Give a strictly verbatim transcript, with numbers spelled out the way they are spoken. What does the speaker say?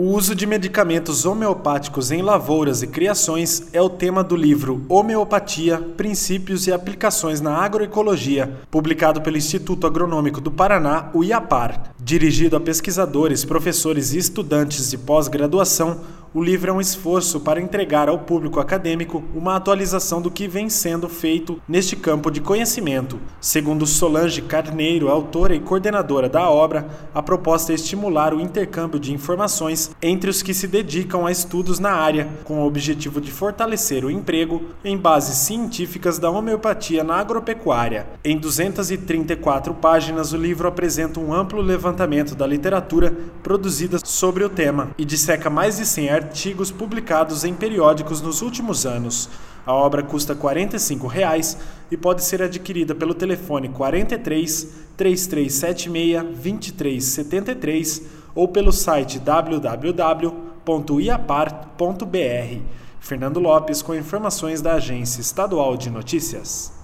O uso de medicamentos homeopáticos em lavouras e criações é o tema do livro Homeopatia, Princípios e Aplicações na Agroecologia, publicado pelo Instituto Agronômico do Paraná, o IAPAR. Dirigido a pesquisadores, professores e estudantes de pós-graduação, o livro é um esforço para entregar ao público acadêmico uma atualização do que vem sendo feito neste campo de conhecimento. Segundo Solange Carneiro, autora e coordenadora da obra, a proposta é estimular o intercâmbio de informações entre os que se dedicam a estudos na área, com o objetivo de fortalecer o emprego em bases científicas da homeopatia na agropecuária. Em duzentas e trinta e quatro páginas, o livro apresenta um amplo levantamento da literatura produzida sobre o tema e disseca mais de cem artigos publicados em periódicos nos últimos anos. A obra custa quarenta e cinco reais e pode ser adquirida pelo telefone quarenta e três, três três sete seis, dois três sete três ou pelo site w w w ponto iapar ponto b r. Fernando Lopes com informações da Agência Estadual de Notícias.